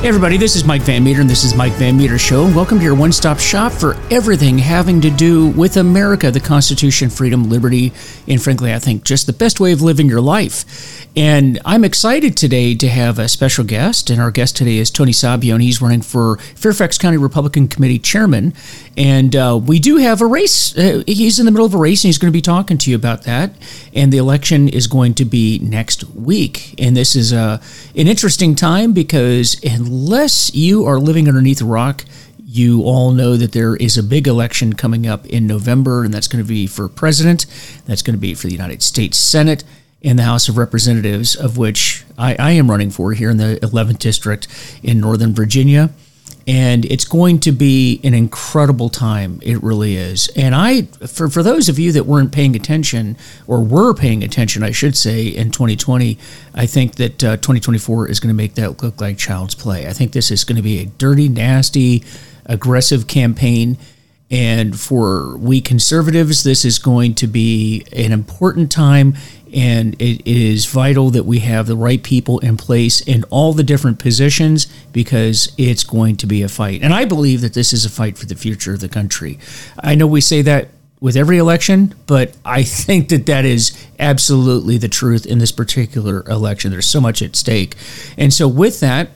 Hey everybody, this is Mike Van Meter, and this is Mike Van Meter Show. Welcome to your one-stop shop for everything having to do with America, the Constitution, freedom, liberty, and frankly, I think just the best way of living your life. And I'm excited today to have a special guest, and our guest today is Tony Sabio, and he's running for Fairfax County Republican Committee Chairman. And we do have a race. He's in the middle of a race, and he's going to be talking to you about that. And the election is going to be next week. And this is an interesting time because unless you are living underneath a rock, you all know that there is a big election coming up in November, and that's going to be for president. That's going to be for the United States Senate and the House of Representatives, of which I am running for here in the 11th District in Northern Virginia. And it's going to be an incredible time. It really is. And for those of you that weren't paying attention, or were paying attention, I should say, in 2020, I think that 2024 is going to make that look like child's play. I think this is going to be a dirty, nasty, aggressive campaign. And for we conservatives, this is going to be an important time. And it is vital that we have the right people in place in all the different positions because it's going to be a fight. And I believe that this is a fight for the future of the country. I know we say that with every election, but I think that that is absolutely the truth in this particular election. There's so much at stake. And so with that,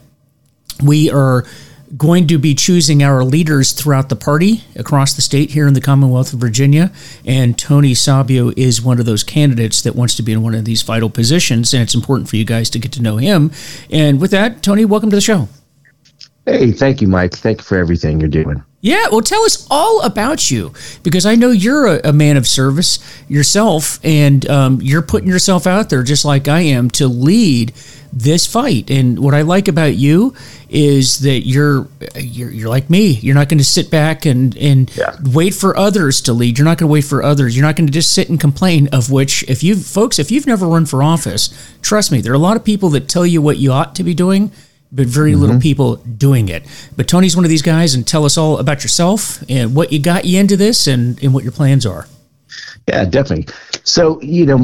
we are going to be choosing our leaders throughout the party across the state here in the Commonwealth of Virginia, and Tony Sabio is one of those candidates that wants to be in one of these vital positions, and it's important for you guys to get to know him. And with that, Tony, welcome to the show. Hey, thank you, Mike. Thank you for everything you're doing. Yeah, well, tell us all about you, because I know you're a man of service yourself, and you're putting yourself out there just like I am to lead this fight. And what I like about you is that you're like me. You're not going to sit back and wait for others to lead. You're not going to wait for others. You're not going to just sit and complain, of which, if you've never run for office, trust me, there are a lot of people that tell you what you ought to be doing, but very little people doing it. But Tony's one of these guys, and tell us all about yourself and what you got you into this and what your plans are. Yeah, definitely. So,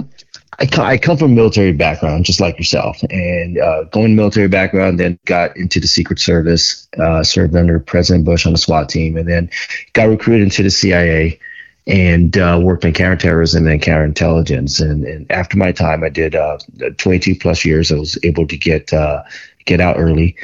I come from a military background, just like yourself, and going military background, then got into the Secret Service, served under President Bush on the SWAT team, and then got recruited into the CIA and worked in counterterrorism and counterintelligence. And after my time, I did 22 plus years. I was able to get out early.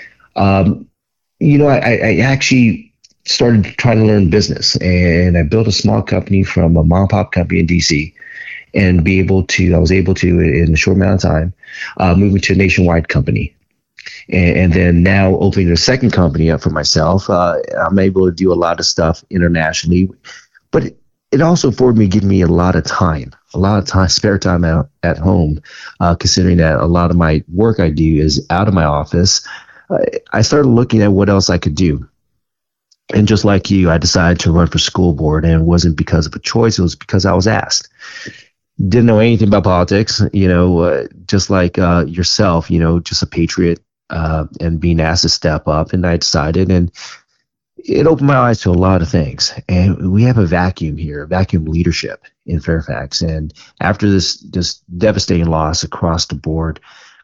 I actually started trying to learn business, and I built a small company from a mom and pop company in DC. And I was able to, in a short amount of time, move into a nationwide company. And then now opening a second company up for myself, I'm able to do a lot of stuff internationally. But it also afforded me, giving me a lot of time, spare time out at home, considering that a lot of my work I do is out of my office. I started looking at what else I could do. And just like you, I decided to run for school board, and it wasn't because of a choice. It was because I was asked. Didn't know anything about politics, just like yourself, just a patriot and being asked to step up. And I decided, and it opened my eyes to a lot of things. And we have a vacuum leadership in Fairfax. And after this devastating loss across the board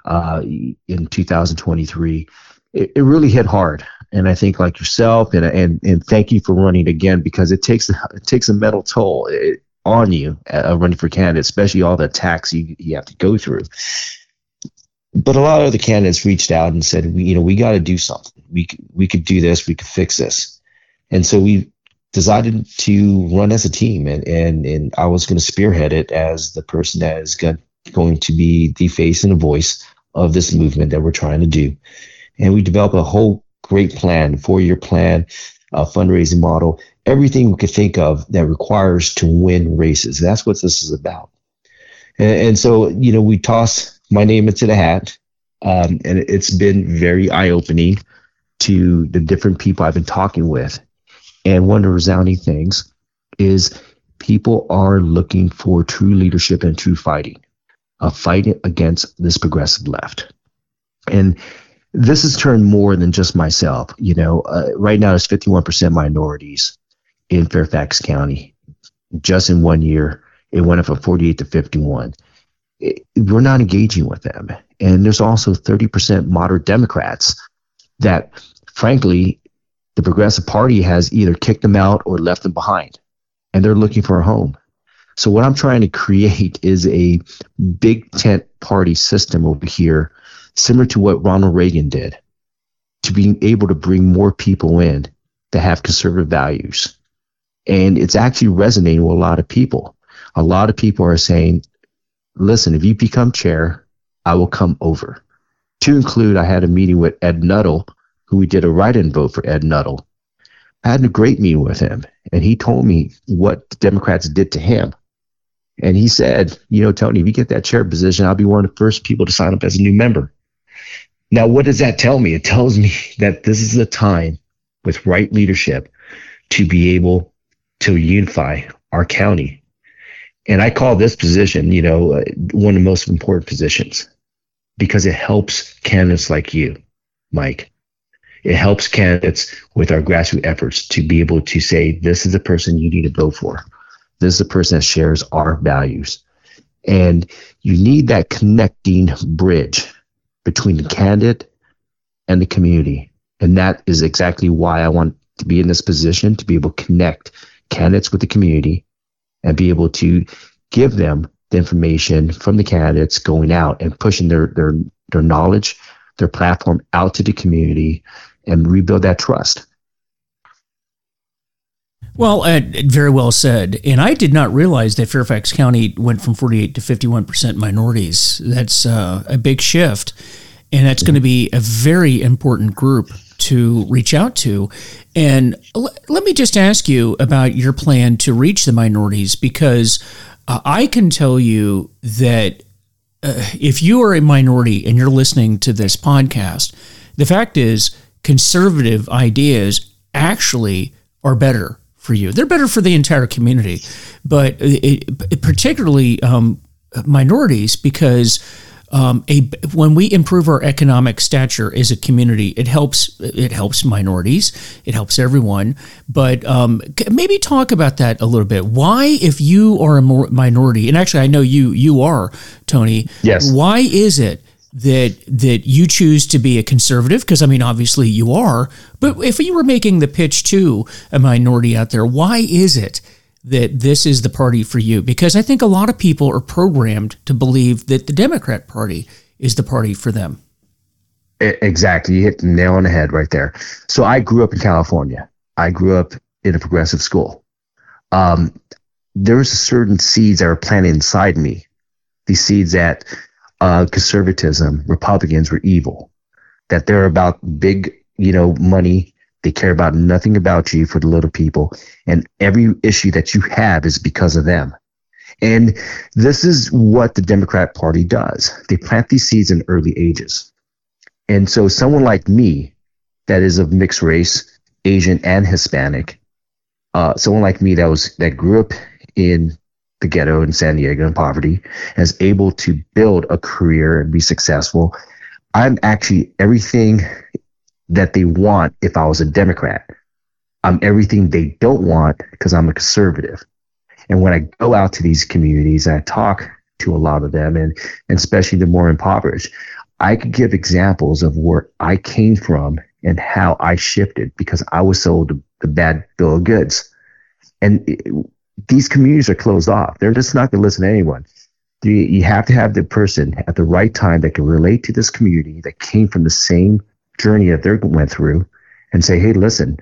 in 2023, it really hit hard. And I think, like yourself, and thank you for running again, because it takes a mental toll on you running for candidate, especially all the attacks you have to go through. But a lot of other candidates reached out and said, we got to do something. We could do this. We could fix this. And so we decided to run as a team, and I was going to spearhead it as the person that is going to be the face and the voice of this movement that we're trying to do. And we developed a whole great plan, 4-year plan, a fundraising model, everything we could think of that requires to win races. That's what this is about. And so, we toss my name into the hat, and it's been very eye-opening to the different people I've been talking with. And one of the resounding things is people are looking for true leadership and true fighting, a fight against this progressive left. And this has turned more than just myself. Right now there's 51% minorities in Fairfax County. Just in 1 year, it went up from 48 to 51. We're not engaging with them. And there's also 30% moderate Democrats that, frankly, the Progressive Party has either kicked them out or left them behind, and they're looking for a home. So what I'm trying to create is a big tent party system over here, similar to what Ronald Reagan did, to being able to bring more people in that have conservative values. And it's actually resonating with a lot of people. A lot of people are saying, listen, if you become chair, I will come over. To include, I had a meeting with Ed Nuttall, who we did a write-in vote for Ed Nuttall. I had a great meeting with him, and he told me what the Democrats did to him. And he said, Tony, if you get that chair position, I'll be one of the first people to sign up as a new member. Now, what does that tell me? It tells me that this is the time with right leadership to be able to unify our county. And I call this position, one of the most important positions because it helps candidates like you, Mike. It helps candidates with our grassroots efforts to be able to say, this is the person you need to vote for. This is the person that shares our values. And you need that connecting bridge between the candidate and the community. And that is exactly why I want to be in this position, to be able to connect candidates with the community and be able to give them the information from the candidates going out and pushing their knowledge, their platform out to the community and rebuild that trust. Well, very well said. And I did not realize that Fairfax County went from 48 to 51% minorities. That's a big shift. And that's going to be a very important group to reach out to. And let me just ask you about your plan to reach the minorities, because I can tell you that if you are a minority and you're listening to this podcast, the fact is conservative ideas actually are better for you. They're better for the entire community, but particularly minorities, because when we improve our economic stature as a community, it helps minorities, it helps everyone. But maybe talk about that a little bit. Why, if you are a minority, and actually I know you are, Tony. Yes. Why is it that you choose to be a conservative? Because, obviously you are, but if you were making the pitch to a minority out there, why is it that this is the party for you? Because I think a lot of people are programmed to believe that the Democrat Party is the party for them. Exactly. You hit the nail on the head right there. So I grew up in California. I grew up in a progressive school. There's certain seeds that are planted inside me. These seeds that conservatism, Republicans were evil, that they're about big, money. They care about nothing about you for the little people. And every issue that you have is because of them. And this is what the Democrat Party does. They plant these seeds in early ages. And so someone like me that is of mixed race, Asian and Hispanic, someone like me that grew up in the ghetto in San Diego in poverty, and is able to build a career and be successful. I'm actually everything that they want if I was a Democrat. I'm everything they don't want because I'm a conservative. And when I go out to these communities and I talk to a lot of them, and especially the more impoverished, I could give examples of where I came from and how I shifted because I was sold the bad bill of goods. And these communities are closed off. They're just not going to listen to anyone. You have to have the person at the right time that can relate to this community, that came from the same journey that they went through, and say, hey, listen,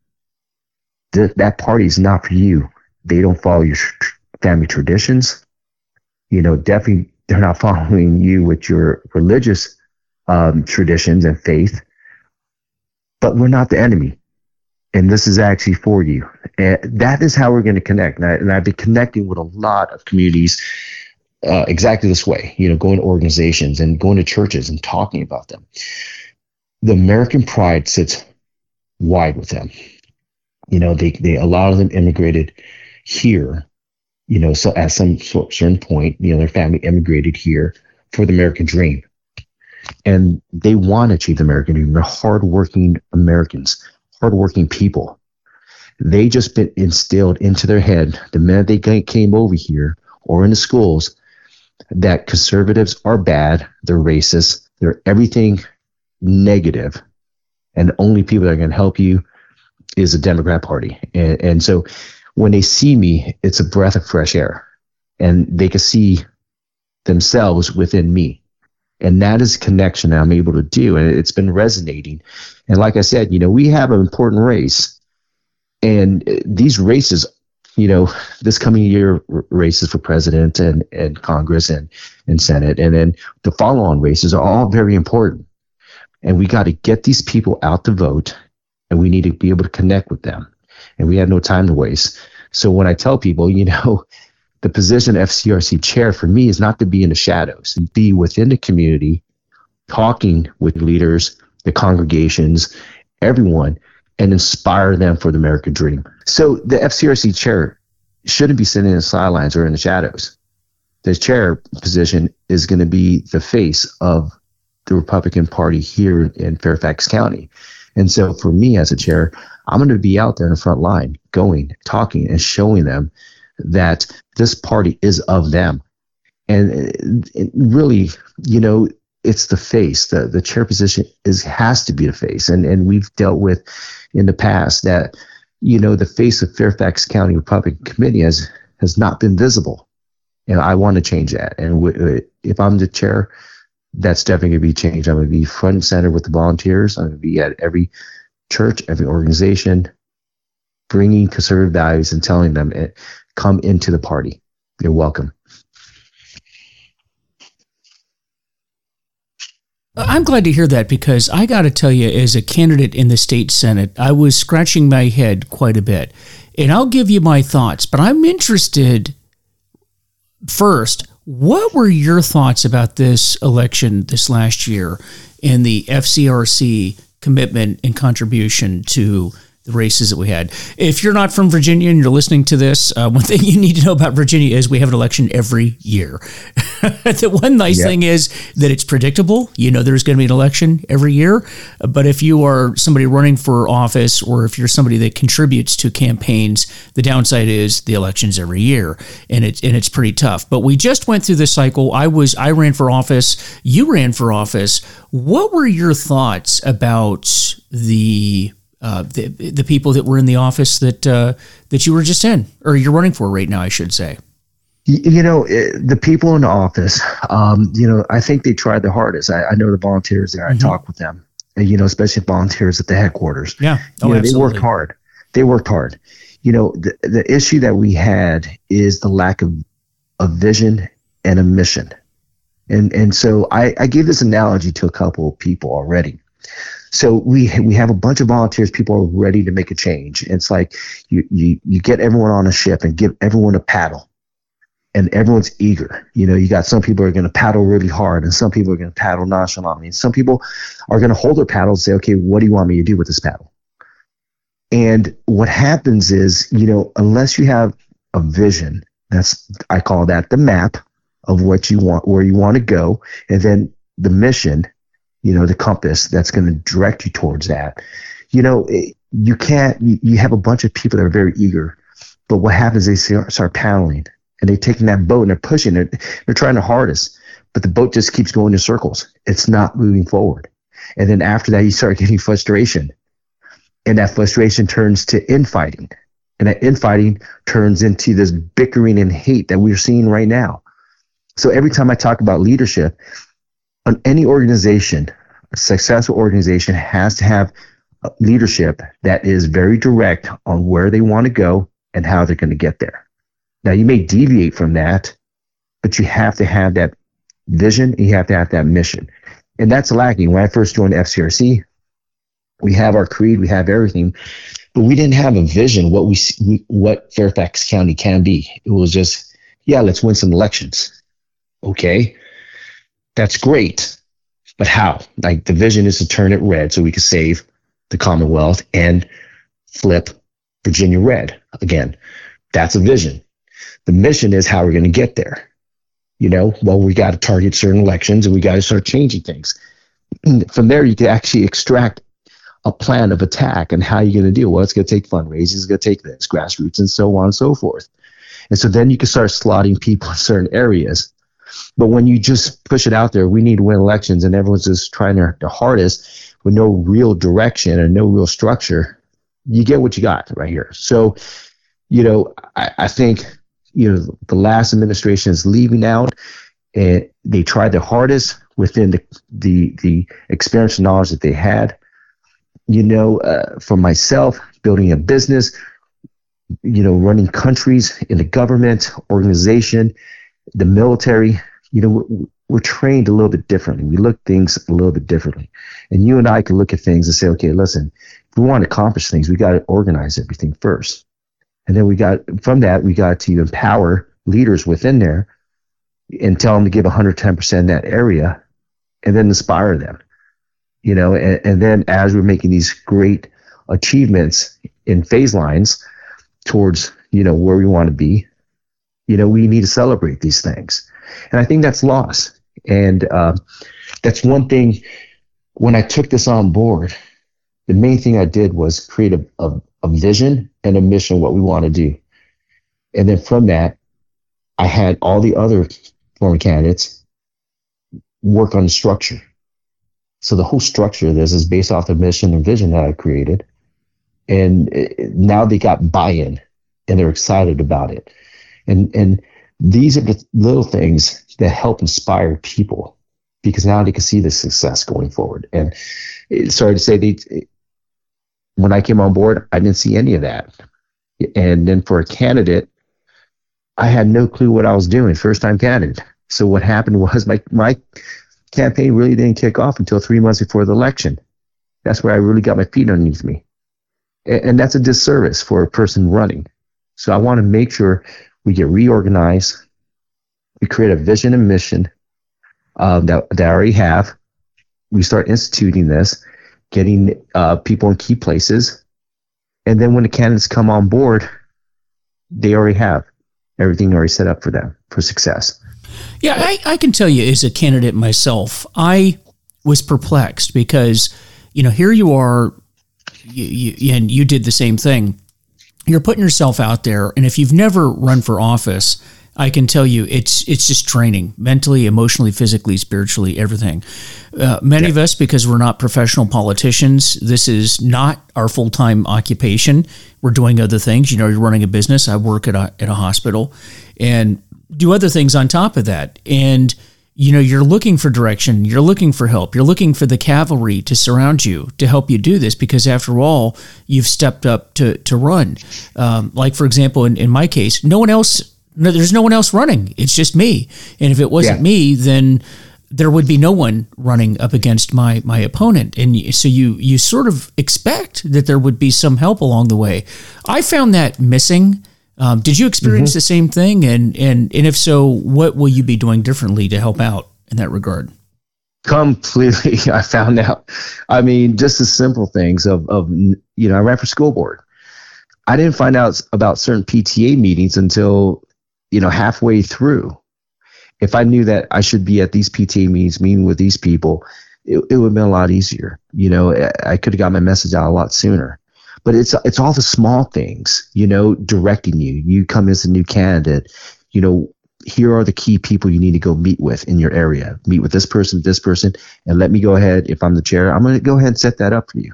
that party is not for you. They don't follow your family traditions. Definitely they're not following you with your religious traditions and faith. But we're not the enemy. And this is actually for you. And that is how we're going to connect. And I've been connecting with a lot of communities exactly this way, going to organizations and going to churches and talking about them. The American pride sits wide with them. They a lot of them immigrated here, so at some certain point, their family immigrated here for the American dream. And they want to achieve the American dream. They're hardworking Americans, hardworking people. They just been instilled into their head the minute they came over here or in the schools that conservatives are bad, they're racist, they're everything negative And the only people that are going to help you is the Democrat Party. And so when they see me, it's a breath of fresh air, and they can see themselves within me. And that is a connection that I'm able to do. And it's been resonating. And like I said, we have an important race. And these races, this coming year races for president and Congress and Senate, and then the follow-on races are all very important. And we got to get these people out to vote, and we need to be able to connect with them. And we have no time to waste. So when I tell people, the position of FCRC chair for me is not to be in the shadows, and be within the community, talking with leaders, the congregations, everyone, and inspire them for the American dream. So the FCRC chair shouldn't be sitting in the sidelines or in the shadows. The chair position is going to be the face of the Republican Party here in Fairfax County. And so for me as a chair, I'm going to be out there in the front line, going, talking, and showing them that this party is of them. And it really, it's the face. The chair position has to be the face. And we've dealt with in the past that, the face of Fairfax County Republican Committee has not been visible. And I want to change that. And if I'm the chair, that's definitely going to be changed. I'm going to be front and center with the volunteers. I'm going to be at every church, every organization, bringing conservative values and telling them, come into the party. You're welcome. I'm glad to hear that, because I got to tell you, as a candidate in the state Senate, I was scratching my head quite a bit. And I'll give you my thoughts, but I'm interested first, what were your thoughts about this election this last year and the FCRC commitment and contribution to the races that we had? If you're not from Virginia and you're listening to this, one thing you need to know about Virginia is we have an election every year. The one nice thing is that it's predictable. There's going to be an election every year. But if you are somebody running for office, or if you're somebody that contributes to campaigns, the downside is the election's every year, and it's pretty tough. But we just went through this cycle. I ran for office. You ran for office. What were your thoughts about the people that were in the office that you were just in, or you're running for right now, I should say? The people in the office, I think they tried their hardest. I know the volunteers there. I talk with them, especially volunteers at the headquarters. Yeah. They worked hard. The issue that we had is the lack of a vision and a mission. And so I gave this analogy to a couple of people already. So we have a bunch of volunteers. People are ready to make a change. It's like you get everyone on a ship and give everyone a paddle, and everyone's eager. You got some people are going to paddle really hard, and some people are going to paddle nonchalantly. And some people are going to hold their paddle and say, okay, what do you want me to do with this paddle? And what happens is, unless you have a vision, I call that the map of what you want, where you want to go, and then the mission, the compass that's going to direct you towards that. You have a bunch of people that are very eager, but what happens is they start paddling, and they're taking that boat and they're pushing it. They're trying their hardest, but the boat just keeps going in circles. It's not moving forward. And then after that, you start getting frustration, and that frustration turns to infighting, and that infighting turns into this bickering and hate that we're seeing right now. So every time I talk about leadership, on any organization, a successful organization has to have leadership that is very direct on where they want to go and how they're going to get there. Now, you may deviate from that, but you have to have that vision, and you have to have that mission. And that's lacking. When I first joined FCRC, we have our creed, we have everything, but we didn't have a vision what Fairfax County can be. It was just, let's win some elections. Okay, that's great, but how? Like, the vision is to turn it red so we can save the Commonwealth and flip Virginia red again. That's a vision. The mission is how we're going to get there. We got to target certain elections, and we got to start changing things. From there, you can actually extract a plan of attack and how you're going to deal. Well, it's going to take fundraising, it's going to take this, grassroots, and so on and so forth. And so then you can start slotting people in certain areas. But when you just push it out there, we need to win elections, and everyone's just trying their hardest with no real direction and no real structure, you get what you got right here. So, I think, the last administration is leaving out, and they tried their hardest within the experience and knowledge that they had. For myself, building a business, running countries in the government, organization, the military, we're trained a little bit differently. We look things a little bit differently. And you and I can look at things and say, okay, listen, if we want to accomplish things, we got to organize everything first. And then we got to empower leaders within there and tell them to give 110% in that area, and then inspire them, and then as we're making these great achievements in phase lines towards, where we want to be, we need to celebrate these things. And I think that's lost. And that's one thing. When I took this on board, the main thing I did was create a vision and a mission, what we want to do. And then from that, I had all the other former candidates work on the structure. So the whole structure of this is based off the mission and vision that I created. And now they got buy-in, and they're excited about it. And these are the little things that help inspire people, because now they can see the success going forward. And sorry to say, when I came on board, I didn't see any of that. And then for a candidate, I had no clue what I was doing, first-time candidate. So what happened was my campaign really didn't kick off until 3 months before the election. That's where I really got my feet underneath me. And that's a disservice for a person running. So I want to make sure we get reorganized. We create a vision and mission that I already have. We start instituting this, getting people in key places. And then when the candidates come on board, they already have everything already set up for them for success. Yeah, I can tell you as a candidate myself, I was perplexed because, here you are, and you did the same thing. You're putting yourself out there, and if you've never run for office, I can tell you it's just training, mentally, emotionally, physically, spiritually, everything. Many of us, because we're not professional politicians, this is not our full-time occupation. We're doing other things. You're running a business. I work at a hospital and do other things on top of that. And, you're looking for direction. You're looking for help. You're looking for the cavalry to surround you to help you do this, because after all, you've stepped up to run. Like, for example, in my case, there's no one else running. It's just me. And if it wasn't me, then there would be no one running up against my opponent. And so you sort of expect that there would be some help along the way. I found that missing. Did you experience the same thing? And if so, what will you be doing differently to help out in that regard? Completely. I found out. I mean, just the simple things of I ran for school board. I didn't find out about certain PTA meetings until, halfway through. If I knew that I should be at these PTA meetings, meeting with these people, it would have been a lot easier. I could have got my message out a lot sooner. But it's all the small things, directing you. You come as a new candidate, here are the key people you need to go meet with in your area. Meet with this person, and let me go ahead. If I'm the chair, I'm going to go ahead and set that up for you.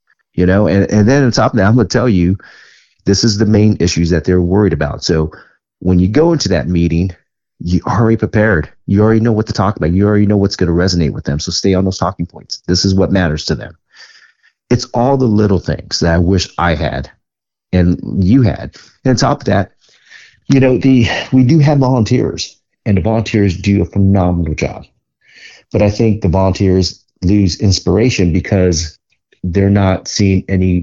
And then on top of that, I'm going to tell you, this is the main issues that they're worried about. So when you go into that meeting, you are already prepared. You already know what to talk about. You already know what's going to resonate with them. So stay on those talking points. This is what matters to them. It's all the little things that I wish I had and you had. And on top of that, we do have volunteers, and the volunteers do a phenomenal job. But I think the volunteers lose inspiration because they're not seeing any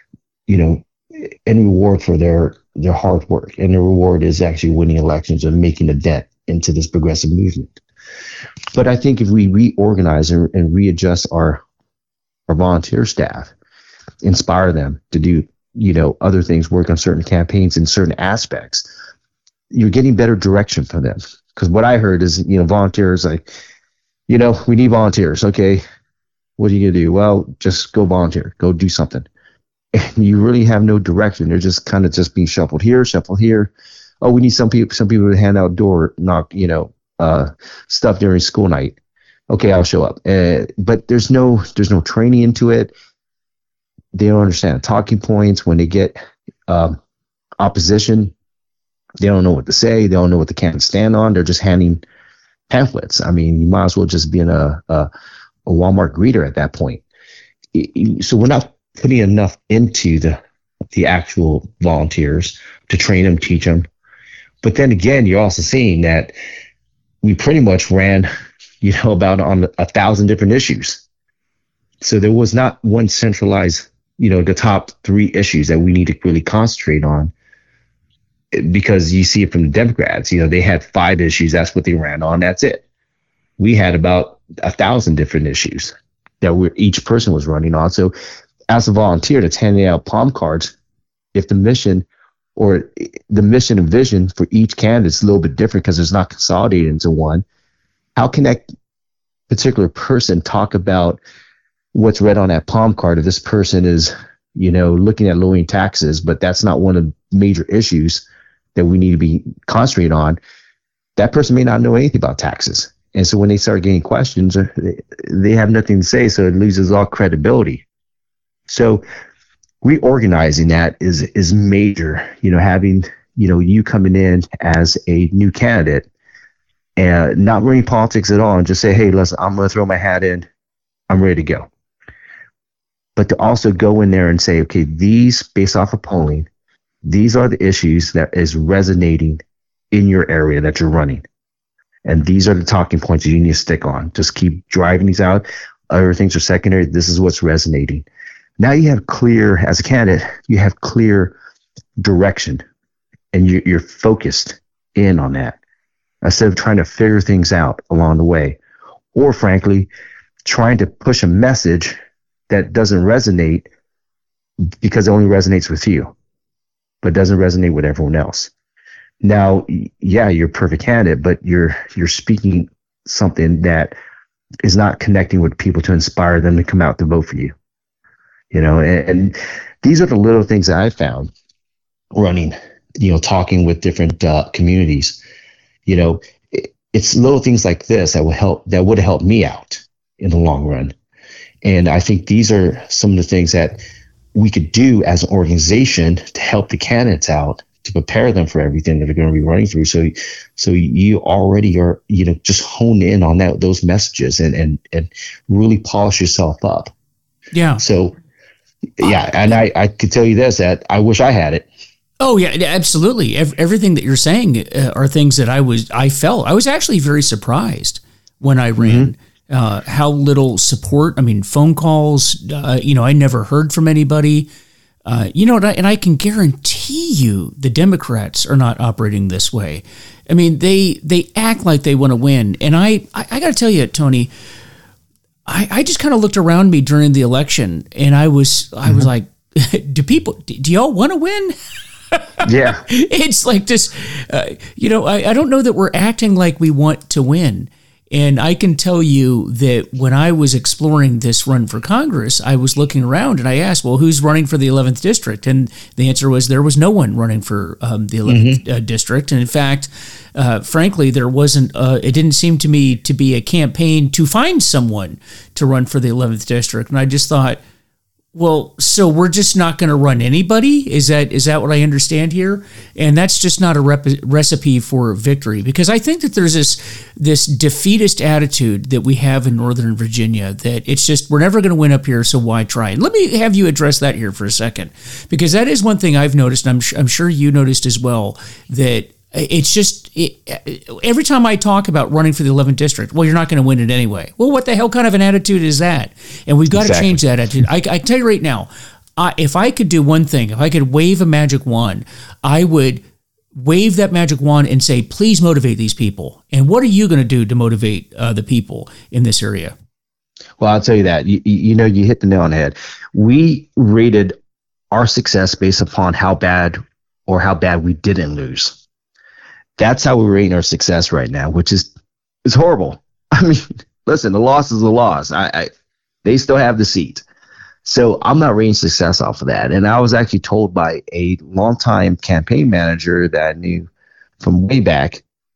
reward for their hard work. And the reward is actually winning elections and making a dent into this progressive movement. But I think if we reorganize and readjust our volunteer staff, inspire them to do, other things, work on certain campaigns in certain aspects, you're getting better direction from them. Because what I heard is, volunteers like, we need volunteers. Okay, what are you going to do? Well, just go volunteer, go do something. And you really have no direction. They're just kind of just being shuffled here, shuffled here. Oh, we need some people to hand out stuff during school night. Okay, I'll show up. But there's no training into it. They don't understand talking points. When they get opposition, they don't know what to say. They don't know what they can stand on. They're just handing pamphlets. I mean, you might as well just be in a Walmart greeter at that point. So we're not putting enough into the actual volunteers to train them, teach them. But then again, you're also seeing that we pretty much ran, about on 1,000 different issues. So there was not one centralized, the top 3 issues that we need to really concentrate on, because you see it from the Democrats. They had 5 issues. That's what they ran on. That's it. We had about 1,000 different issues that each person was running on. So as a volunteer that's handing out palm cards, if the mission and vision for each candidate is a little bit different because it's not consolidated into one, how can that particular person talk about what's read on that palm card if this person is, looking at lowering taxes, but that's not one of the major issues that we need to be concentrating on? That person may not know anything about taxes. And so when they start getting questions, they have nothing to say, so it loses all credibility. So reorganizing that is major, having, you coming in as a new candidate and not running politics at all and just say, hey, listen, I'm going to throw my hat in. I'm ready to go. But to also go in there and say, okay, these, based off of polling, these are the issues that is resonating in your area that you're running. And these are the talking points that you need to stick on. Just keep driving these out. Other things are secondary. This is what's resonating. Now you have clear, as a candidate, you have clear direction, and you're focused in on that, instead of trying to figure things out along the way, or frankly, trying to push a message that doesn't resonate because it only resonates with you, but doesn't resonate with everyone else. Now, yeah, you're a perfect candidate, but you're speaking something that is not connecting with people to inspire them to come out to vote for you. And these are the little things that I found running, talking with different communities. It's little things like this that would have helped me out in the long run. And I think these are some of the things that we could do as an organization to help the candidates out, to prepare them for everything that they're going to be running through. So you already are, just hone in on those messages and really polish yourself up. Yeah. So, yeah. And I could tell you this, that I wish I had it. Oh yeah, absolutely. Everything that you're saying are things that I felt. I was actually very surprised when I ran. Mm-hmm. How little support. I mean, phone calls, I never heard from anybody. And I can guarantee you the Democrats are not operating this way. I mean, they act like they want to win. And I got to tell you, Tony, I just kind of looked around me during the election, and I was like, do y'all want to win? Yeah. It's like this, I don't know that we're acting like we want to win. And I can tell you that when I was exploring this run for Congress, I was looking around and I asked, well, who's running for the 11th district? And the answer was there was no one running for the 11th district. And in fact, frankly, there wasn't, it didn't seem to me to be a campaign to find someone to run for the 11th district. And I just thought, well, so we're just not going to run anybody? Is that what I understand here? And that's just not a recipe for victory, because I think that there's this defeatist attitude that we have in Northern Virginia, that it's just, we're never going to win up here, so why try? And let me have you address that here for a second, because that is one thing I've noticed, and I'm sure you noticed as well, that it's just, every time I talk about running for the 11th district, well, you're not going to win it anyway. Well, what the hell kind of an attitude is that? And we've got to change that attitude. I tell you right now, if I could do one thing, if I could wave a magic wand, I would wave that magic wand and say, please motivate these people. And what are you going to do to motivate the people in this area? Well, I'll tell you that. You hit the nail on the head. We rated our success based upon how bad we didn't lose. That's how we're rating our success right now, which is horrible. I mean, listen, the loss is a loss. They still have the seat. So I'm not rating success off of that. And I was actually told by a longtime campaign manager that I knew from way back,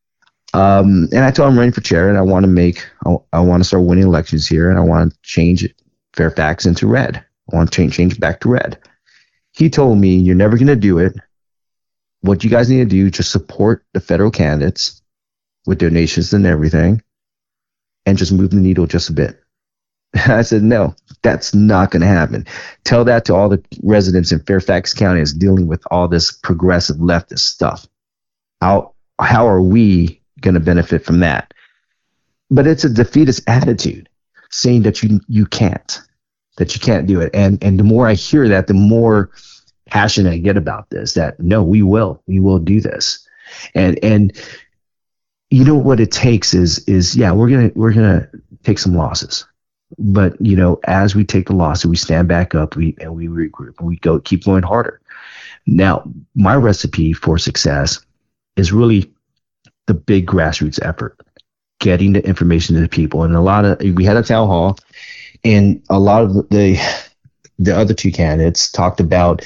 And I told him I'm running for chair, and I want to start winning elections here, and I want to change Fairfax into red. I want to change it back to red. He told me, you're never going to do it. What you guys need to do is just support the federal candidates with donations and everything, and just move the needle just a bit. I said, no, that's not going to happen. Tell that to all the residents in Fairfax County that's dealing with all this progressive leftist stuff. How are we going to benefit from that? But it's a defeatist attitude, saying that you can't do it. And the more I hear that, the more passionate I get about this, that no, we will do this. And you know what it takes is yeah, we're gonna take some losses. But as we take the losses, we stand back up, we regroup, and we keep going harder. Now, my recipe for success is really the big grassroots effort, getting the information to the people. And we had a town hall, and a lot of the other two candidates talked about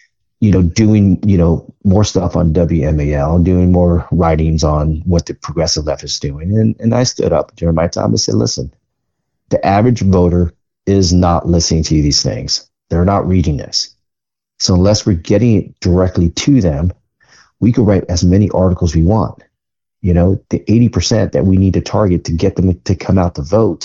doing more stuff on WMAL, doing more writings on what the progressive left is doing. And I stood up during my time and said, listen, the average voter is not listening to these things. They're not reading this. So unless we're getting it directly to them, we could write as many articles we want. The 80% that we need to target to get them to come out to vote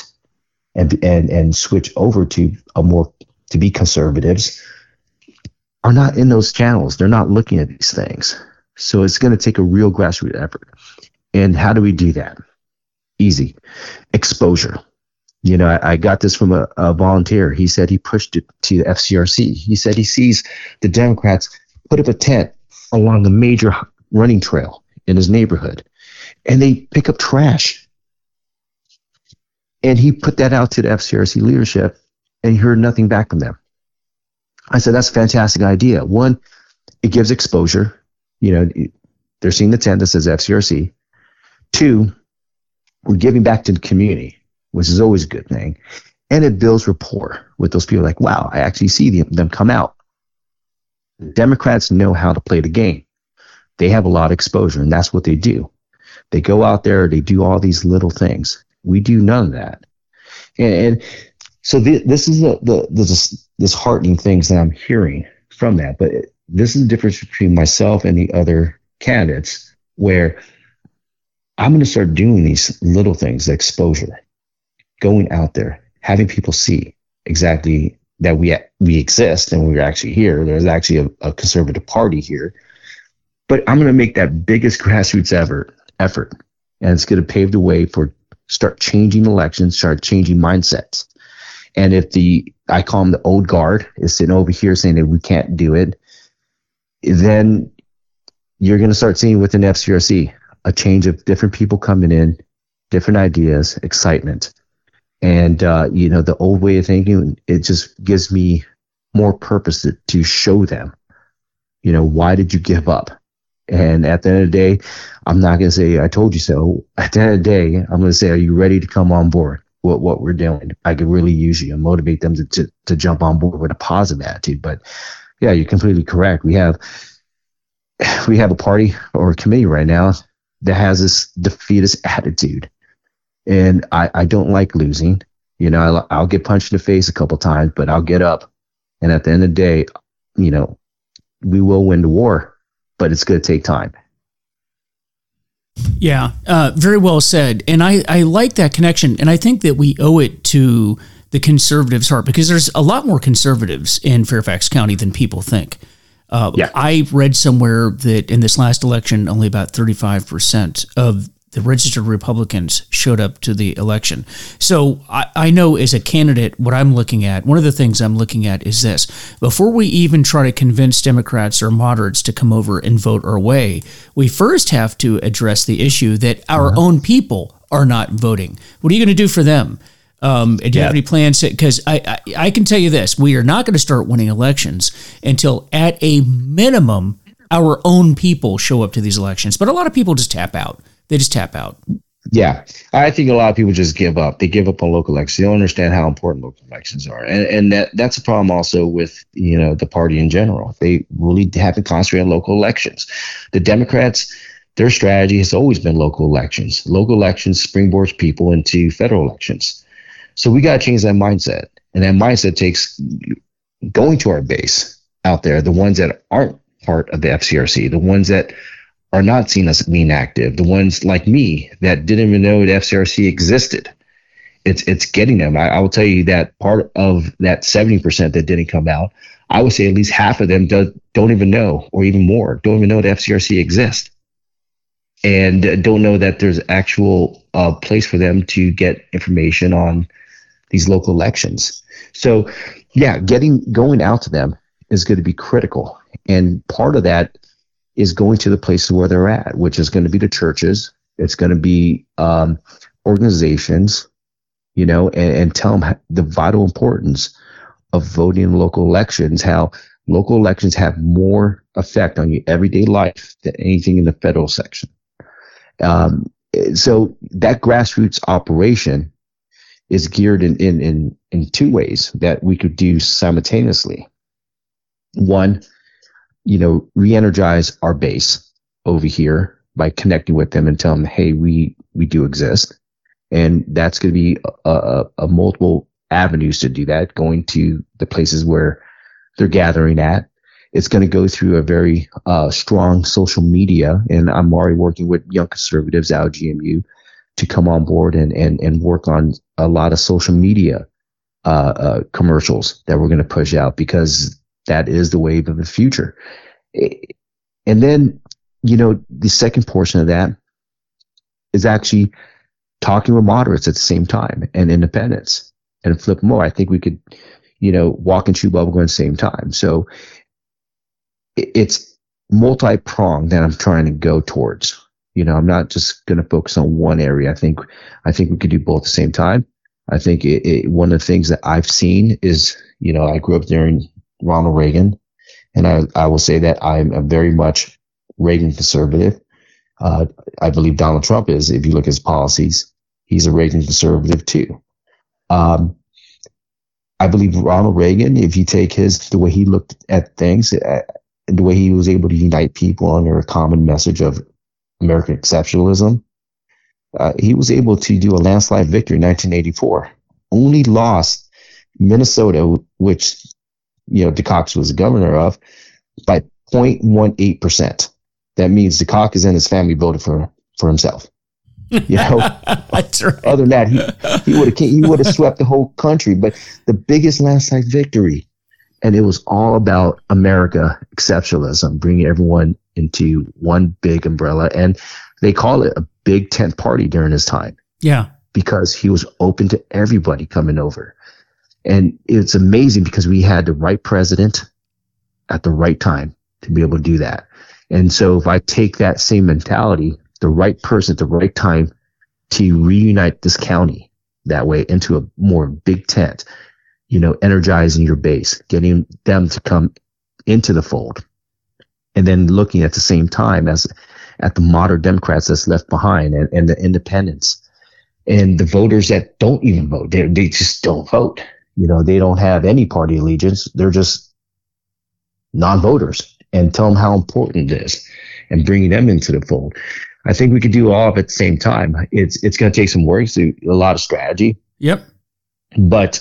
and switch over to to be conservatives are not in those channels. They're not looking at these things. So it's going to take a real grassroots effort. And how do we do that? Easy. Exposure. I got this from a volunteer. He said he pushed it to the FCRC. He said he sees the Democrats put up a tent along a major running trail in his neighborhood, and they pick up trash. And he put that out to the FCRC leadership, and he heard nothing back from them. I said, that's a fantastic idea. One, it gives exposure. They're seeing the tent that says FCRC. Two, we're giving back to the community, which is always a good thing. And it builds rapport with those people like, wow, I actually see them come out. Democrats know how to play the game. They have a lot of exposure, and that's what they do. They go out there, they do all these little things. We do none of that. And so this is the disheartening things that I'm hearing from that. But this is the difference between myself and the other candidates, where I'm going to start doing these little things, the exposure, going out there, having people see exactly that we exist and we're actually here. There's actually a conservative party here. But I'm going to make that biggest grassroots effort, and it's going to pave the way for start changing elections, start changing mindsets. And if I call them the old guard, is sitting over here saying that we can't do it, then you're going to start seeing within FCRC a change of different people coming in, different ideas, excitement. And, the old way of thinking, it just gives me more purpose to show them, why did you give up? And at the end of the day, I'm not going to say, I told you so. At the end of the day, I'm going to say, are you ready to come on board? What we're doing, I could really use you and motivate them to jump on board with a positive attitude. But yeah, you're completely correct. We have a party or a committee right now that has this defeatist attitude, and I don't like losing. I'll get punched in the face a couple times, but I'll get up. And at the end of the day, we will win the war, but it's going to take time. Yeah, very well said. And I like that connection. And I think that we owe it to the conservatives' heart, because there's a lot more conservatives in Fairfax County than people think. I read somewhere that in this last election, only about 35% of the registered Republicans showed up to the election. So I know as a candidate, what I'm looking at, one of the things I'm looking at is this. Before we even try to convince Democrats or moderates to come over and vote our way, we first have to address the issue that our own people are not voting. What are you going to do for them? Do you have any plans? Because I can tell you this, we are not going to start winning elections until at a minimum, our own people show up to these elections. But a lot of people just tap out. They just tap out. Yeah, I think a lot of people just give up. They give up on local elections. They don't understand how important local elections are, and that's a problem also with the party in general. They really haven't concentrated on local elections. The Democrats, their strategy has always been local elections. Local elections springboards people into federal elections. So we got to change that mindset. And that mindset takes going to our base out there, the ones that aren't part of the FCRC, the ones that are not seen as being active, the ones like me that didn't even know the FCRC existed. It's getting them. I will tell you that part of that 70% that didn't come out, I would say at least half of them don't even know, or even more, don't even know the FCRC exists, and don't know that there's actual place for them to get information on these local elections. So, yeah, going out to them is going to be critical, and part of that is going to the places where they're at, which is going to be the churches. It's going to be organizations, and tell them the vital importance of voting in local elections, how local elections have more effect on your everyday life than anything in the federal section. So that grassroots operation is geared in two ways that we could do simultaneously. One, re-energize our base over here by connecting with them and tell them, hey, we do exist. And that's going to be a multiple avenues to do that, going to the places where they're gathering at. It's going to go through a very strong social media, and I'm already working with Young Conservatives out of GMU to come on board and work on a lot of social media commercials that we're going to push out, because that is the wave of the future. And then, the second portion of that is actually talking with moderates at the same time and independents and flip more. I think we could, walk and chew bubblegum at the same time. So it's multi-pronged that I'm trying to go towards. I'm not just going to focus on one area. I think we could do both at the same time. I think one of the things that I've seen is, I grew up during Ronald Reagan, and I will say that I'm a very much Reagan conservative. I believe Donald Trump is, if you look at his policies, he's a Reagan conservative too. I believe Ronald Reagan, if you take the way he looked at things, the way he was able to unite people under a common message of American exceptionalism, he was able to do a landslide victory in 1984. Only lost Minnesota, which, Dukakis was the governor of, by 0.18%. That means Dukakis and his family voted for himself. That's right. Other than that, he would have swept the whole country. But the biggest landslide victory, and it was all about America exceptionalism, bringing everyone into one big umbrella, and they call it a big tent party during his time. Yeah, because he was open to everybody coming over, and it's amazing because we had the right president at the right time to be able to do that. And so if I take that same mentality, the right person at the right time to reunite this county that way into a more big tent, energizing your base, getting them to come into the fold, and then looking at the same time at the modern Democrats that's left behind, and the independents and the voters that don't even vote. They just don't vote. They don't have any party allegiance. They're just non-voters, and tell them how important it is and bringing them into the fold. I think we could do all of it at the same time. It's going to take some work, so a lot of strategy. Yep. But,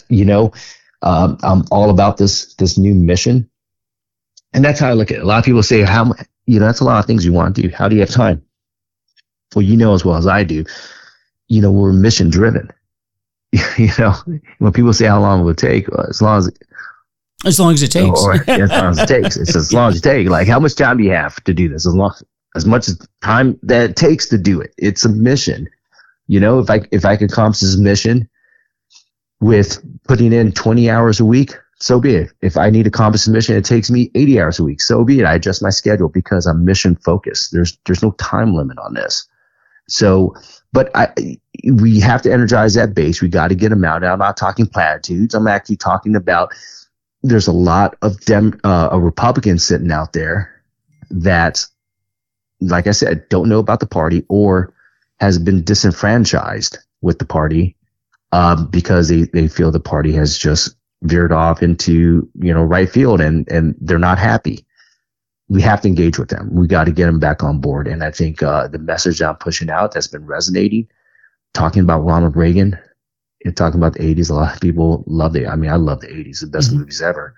I'm all about this new mission. And that's how I look at it. A lot of people say, that's a lot of things you want to do. How do you have time? Well, as well as I do, we're mission driven. When people say how long it would take, as long as it takes. As long as it takes. It's as long as it takes. Like, how much time do you have to do this? As much as time that it takes to do it. It's a mission. If I could accomplish this mission with putting in 20 hours a week, so be it. If I need to accomplish a mission, it takes me 80 hours a week, so be it. I adjust my schedule because I'm mission focused. There's no time limit on this. So, but we have to energize that base. We got to get them out. And I'm not talking platitudes. I'm actually talking about, there's a lot of Republicans sitting out there that, like I said, don't know about the party or has been disenfranchised with the party because they feel the party has just veered off into right field and they're not happy. we have to engage with them. We got to get them back on board. And I think the message that I'm pushing out that's been resonating, talking about Ronald Reagan and talking about the 80s, a lot of people love it. I mean, I love the 80s, the best movies ever.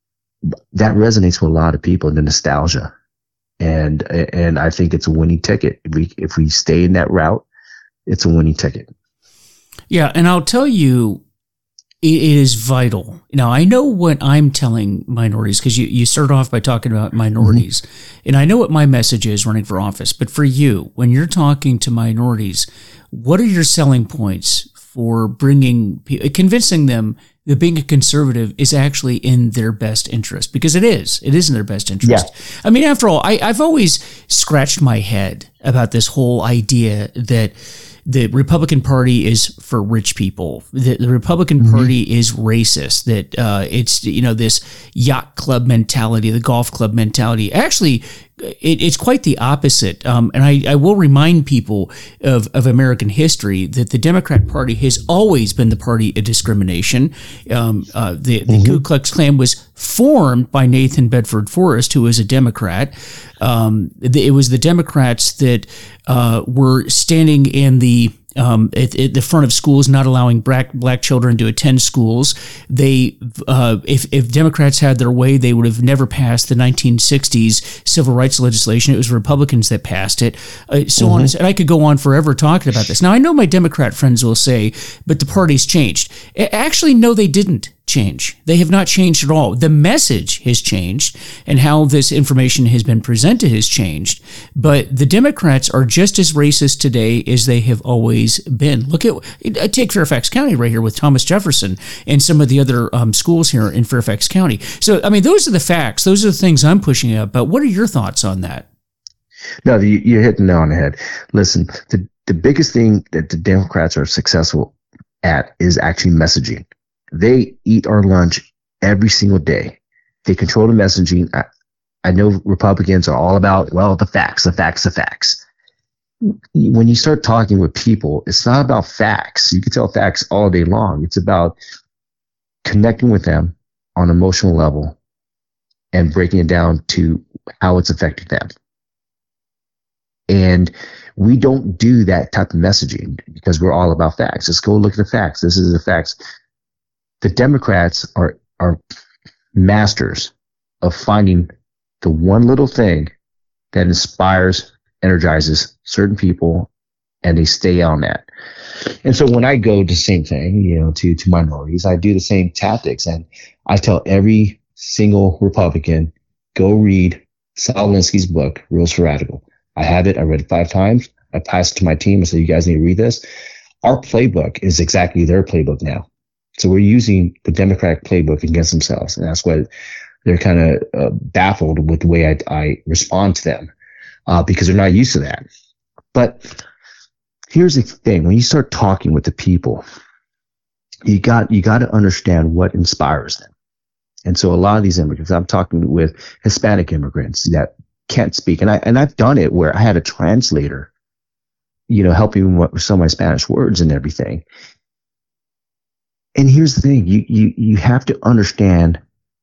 That resonates with a lot of people, the nostalgia. And I think it's a winning ticket. If we stay in that route, it's a winning ticket. Yeah, and I'll tell you, it is vital. Now, I know what I'm telling minorities, because you start off by talking about minorities, and I know what my message is running for office. But for you, when you're talking to minorities, what are your selling points for convincing them that being a conservative is actually in their best interest? Because it is in their best interest. Yeah. I mean, after all, I've always scratched my head about this whole idea that the Republican Party is for rich people. The Republican Party is racist. That it's this yacht club mentality, the golf club mentality. Actually, it's quite the opposite. And I will remind people of American history that the Democrat Party has always been the party of discrimination. The Ku Klux Klan was formed by Nathan Bedford Forrest, who was a Democrat. It was the Democrats that were standing in the at the front of schools, not allowing black children to attend schools. They, if Democrats had their way, they would have never passed the 1960s civil rights legislation. It was Republicans that passed it. So on, and I could go on forever talking about this. Now, I know my Democrat friends will say, but the party's changed. Actually, no, they didn't change. They have not changed at all. The message has changed, and how this information has been presented has changed. But the Democrats are just as racist today as they have always been. Look at take Fairfax County right here with Thomas Jefferson and some of the other schools here in Fairfax County. So, I mean, those are the facts. Those are the things I'm pushing out. But what are your thoughts on that? No, you're hitting the nail on the head. Listen, the biggest thing that the Democrats are successful at is actually messaging. They eat our lunch every single day. They control the messaging. I know Republicans are all about, well, the facts. When you start talking with people, it's not about facts. You can tell facts all day long. It's about connecting with them on an emotional level and breaking it down to how it's affecting them. And we don't do that type of messaging because we're all about facts. Let's go look at the facts. This is the facts. The Democrats are masters of finding the one little thing that inspires, energizes certain people, and they stay on that. And so when I go to the same thing, to minorities, I do the same tactics. And I tell every single Republican, go read Saul Alinsky's book, Rules for Radical. I have it. I read it 5 times. I passed it to my team and said, you guys need to read this. Our playbook is exactly their playbook now. So we're using the Democratic playbook against themselves. And that's why they're kind of baffled with the way I respond to them because they're not used to that. But here's the thing. When you start talking with the people, you got to understand what inspires them. And so a lot of these immigrants, I'm talking with Hispanic immigrants that can't speak. And I've done it where I had a translator, helping with some of my Spanish words and everything. And here's the thing, you have to understand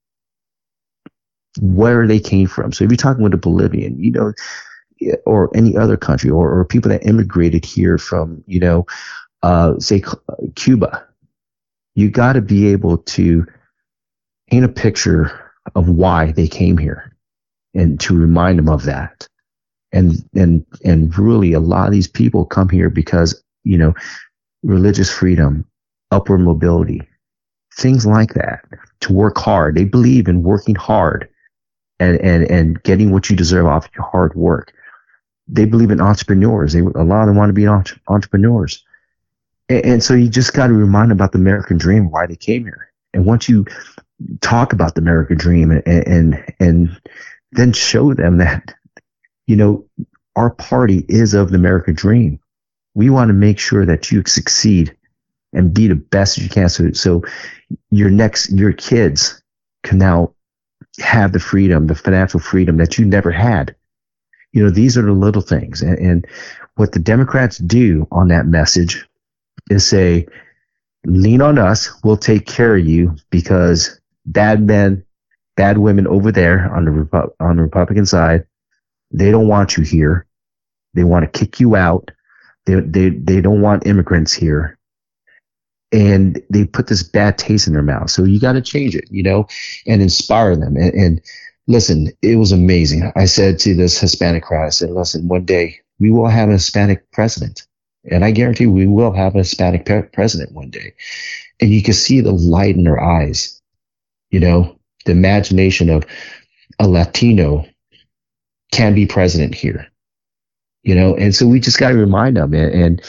where they came from. So if you're talking with a Bolivian, or any other country, or people that immigrated here from, say Cuba, you got to be able to paint a picture of why they came here and to remind them of that. And really a lot of these people come here because, religious freedom, upward mobility, things like that, to work hard. They believe in working hard and getting what you deserve off your hard work. They believe in entrepreneurs. A lot of them want to be entrepreneurs. And so you just got to remind them about the American dream, why they came here. And once you talk about the American dream and then show them that, our party is of the American dream. We want to make sure that you succeed and be the best you can. So your kids can now have the freedom, the financial freedom that you never had. These are the little things. And what the Democrats do on that message is say, lean on us. We'll take care of you because bad bad women over there on the Republican side. They don't want you here. They want to kick you out. They don't want immigrants here. And they put this bad taste in their mouth. So you got to change it, and inspire them. And listen, it was amazing. I said to this Hispanic crowd, I said, listen, one day we will have a Hispanic president. And I guarantee we will have a Hispanic president one day. And you can see the light in their eyes, the imagination of a Latino can be president here, and so we just got to remind them and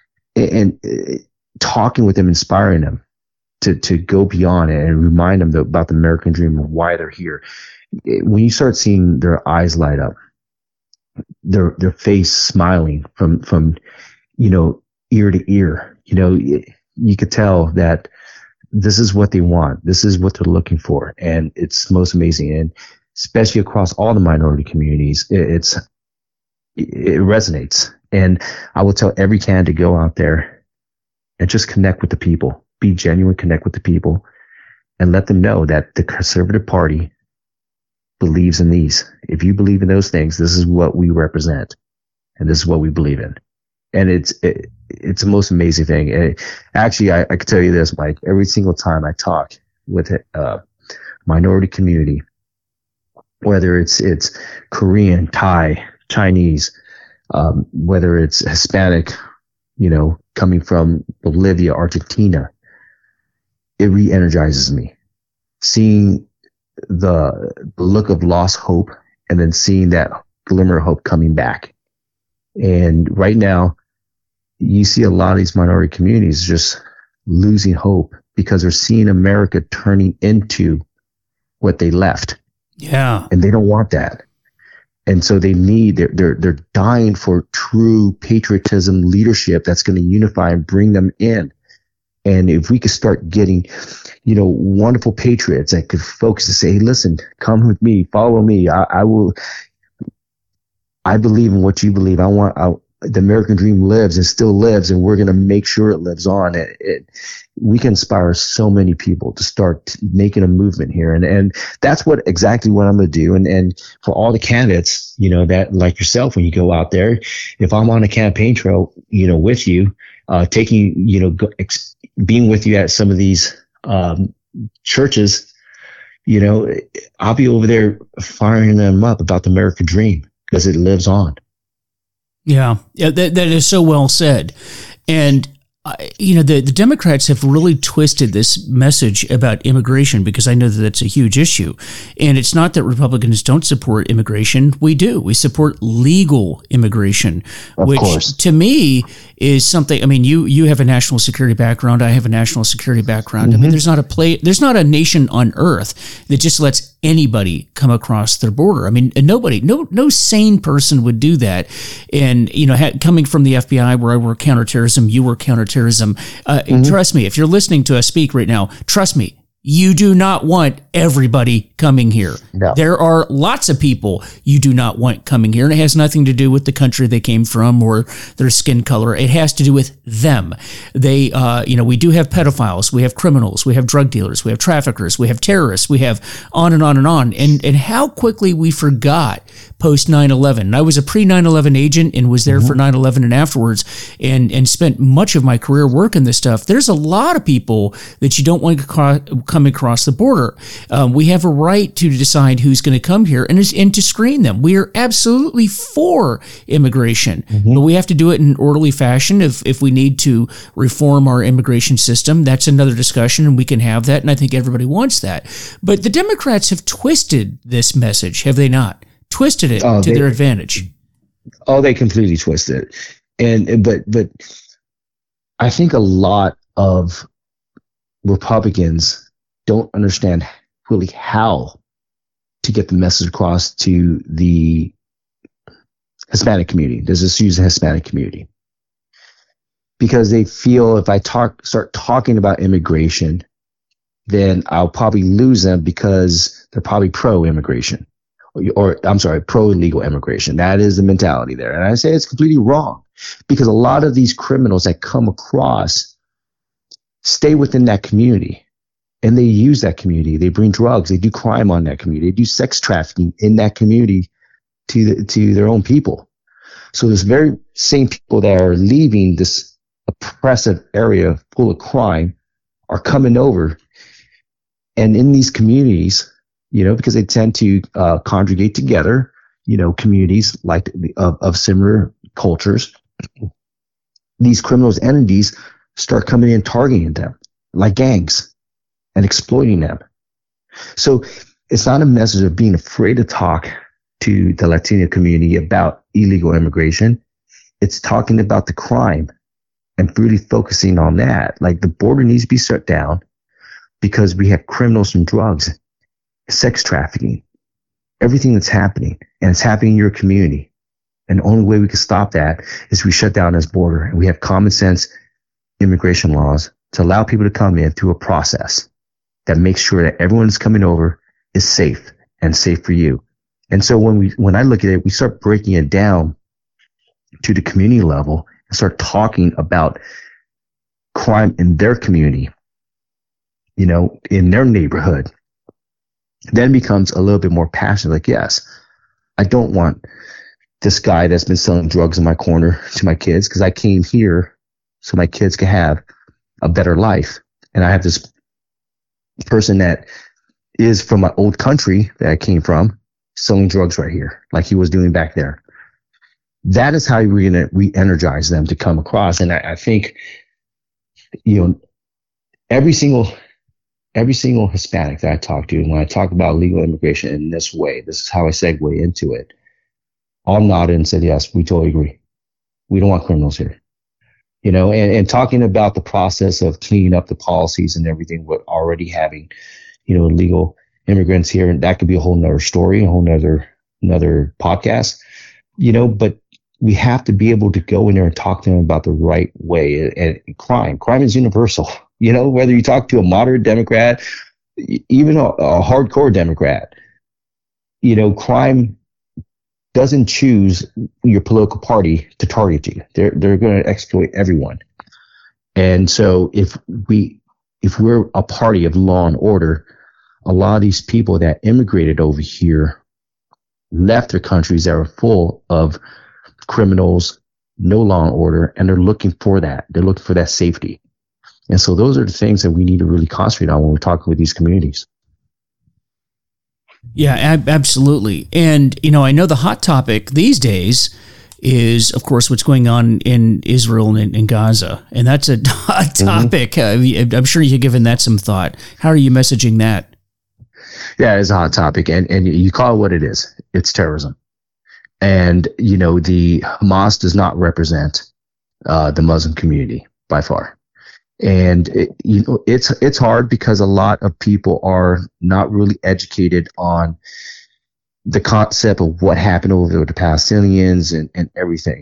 talking with them, inspiring them to go beyond it and remind them about the American dream and why they're here. When you start seeing their eyes light up, their face smiling from ear to ear, you could tell that this is what they want. This is what they're looking for. And it's most amazing. And especially across all the minority communities, it resonates. And I will tell every candidate to go out there and just connect with the people, be genuine, connect with the people, and let them know that the Conservative Party believes in these. If you believe in those things, this is what we represent, and this is what we believe in. And it's the most amazing thing. Actually, I can tell you this, Mike. Every single time I talk with a minority community, whether it's Korean, Thai, Chinese, whether it's Hispanic, coming from Bolivia, Argentina, it re-energizes me. Seeing the look of lost hope and then seeing that glimmer of hope coming back. And right now, you see a lot of these minority communities just losing hope because they're seeing America turning into what they left. Yeah. And they don't want that. And so they're dying for true patriotism leadership that's going to unify and bring them in. And if we could start getting, wonderful patriots that could focus to say, hey, listen, come with me, follow me. I believe in what you believe. The American dream lives and still lives, and we're going to make sure it lives on. We can inspire so many people to start making a movement here. And that's exactly what I'm going to do. And for all the candidates, that like yourself, when you go out there, if I'm on a campaign trail, with you, taking, being with you at some of these, churches, I'll be over there firing them up about the American dream because it lives on. Yeah, that is so well said. And the Democrats have really twisted this message about immigration because I know that that's a huge issue. And it's not that Republicans don't support immigration. We do. We support legal immigration, which to me is something. I mean, you have a national security background. I have a national security background. Mm-hmm. I mean, there's not a nation on earth that just lets anybody come across their border. I mean, no sane person would do that. And, coming from the FBI where I work counterterrorism, you work counterterrorism. Trust me, if you're listening to us speak right now, trust me, you do not want everybody coming here. No. There are lots of people you do not want coming here, and it has nothing to do with the country they came from or their skin color. It has to do with them. They, we do have pedophiles, we have criminals, we have drug dealers, we have traffickers, we have terrorists, we have on and on and on. And how quickly we forgot post 9/11. And I was a pre 9/11 agent and was there for 9/11 and afterwards, and spent much of my career working this stuff. There's a lot of people that you don't want to come across the border. We have a right to decide who's going to come here and to screen them. We are absolutely for immigration, but we have to do it in an orderly fashion. If we need to reform our immigration system, that's another discussion, and we can have that, and I think everybody wants that. But the Democrats have twisted this message, have they not? Twisted it to their advantage. Oh, they completely twisted it. But I think a lot of Republicans don't understand really how to get the message across to the Hispanic community. Let's just use the Hispanic community. Because they feel if I start talking about immigration, then I'll probably lose them because they're probably pro-immigration. Or I'm sorry, pro-illegal immigration. That is the mentality there. And I say it's completely wrong because a lot of these criminals that come across stay within that community. and they use that community. They bring drugs. They do crime on that community. They do sex trafficking in that community to their own people. So this very same people that are leaving this oppressive area full of crime are coming over, and in these communities, because they tend to congregate together, communities like of similar cultures, these criminals entities start coming in, targeting them like gangs and exploiting them. So it's not a message of being afraid to talk to the Latino community about illegal immigration. It's talking about the crime and really focusing on that. Like, the border needs to be shut down because we have criminals and drugs, sex trafficking, everything that's happening, and it's happening in your community. And the only way we can stop that is we shut down this border and we have common sense immigration laws to allow people to come in through a process that makes sure that everyone that's coming over is safe and safe for you. And so when I look at it, we start breaking it down to the community level and start talking about crime in their community, in their neighborhood. Then it becomes a little bit more passionate. Like, yes, I don't want this guy that's been selling drugs in my corner to my kids, because I came here so my kids can have a better life. And I have this person that is from my old country that I came from selling drugs right here, like he was doing back there. That is how we're going to re-energize them to come across. And I think, every single Hispanic that I talk to, when I talk about legal immigration in this way, this is how I segue into it, all nodded and said, yes, we totally agree. We don't want criminals here. And talking about the process of cleaning up the policies and everything, with already having, illegal immigrants here, and that could be a whole nother story, a whole another podcast, but we have to be able to go in there and talk to them about the right way. And crime is universal, whether you talk to a moderate Democrat, even a hardcore Democrat, crime doesn't choose your political party to target you. They're going to exploit everyone. And so if we're a party of law and order, a lot of these people that immigrated over here left their countries that were full of criminals, no law and order, and they're looking for that. They're looking for that safety. And so those are the things that we need to really concentrate on when we're talking with these communities. Yeah, absolutely. And, I know the hot topic these days is, of course, what's going on in Israel and in Gaza. And that's a hot topic. Mm-hmm. I'm sure you've given that some thought. How are you messaging that? Yeah, it's a hot topic. And you call it what it is. It's terrorism. And, the Hamas does not represent the Muslim community by far. And it's hard because a lot of people are not really educated on the concept of what happened over the Palestinians and everything.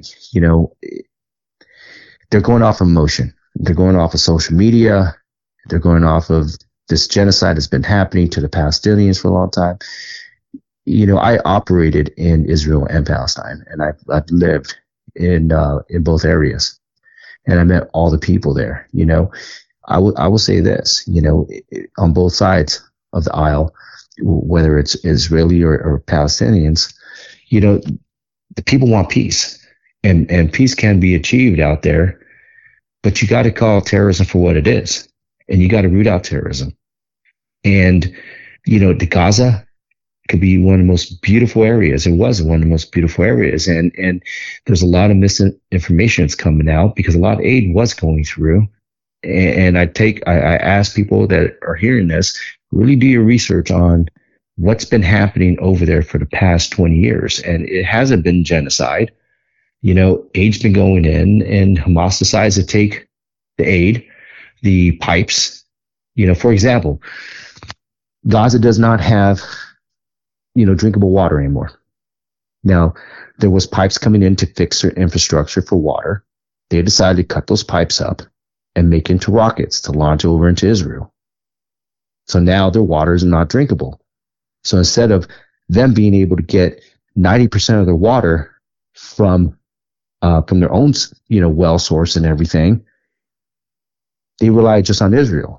They're going off emotion. They're going off of social media. They're going off of this genocide that's been happening to the Palestinians for a long time. I operated in Israel and Palestine, and I've lived in both areas. And I met all the people there. I will say this, on both sides of the aisle, whether it's Israeli or Palestinians, the people want peace, and peace can be achieved out there, but you got to call terrorism for what it is, and you got to root out terrorism. And, the Gaza could be one of the most beautiful areas. It was one of the most beautiful areas. And there's a lot of misinformation that's coming out because a lot of aid was going through. And I ask people that are hearing this, really do your research on what's been happening over there for the past 20 years. And it hasn't been genocide. Aid's been going in, and Hamas decides to take the aid, the pipes. For example, Gaza does not have drinkable water anymore. Now, there was pipes coming in to fix their infrastructure for water. They decided to cut those pipes up and make into rockets to launch over into Israel. So now their water is not drinkable. So instead of them being able to get 90% of their water from their own, well source and everything, they rely just on Israel.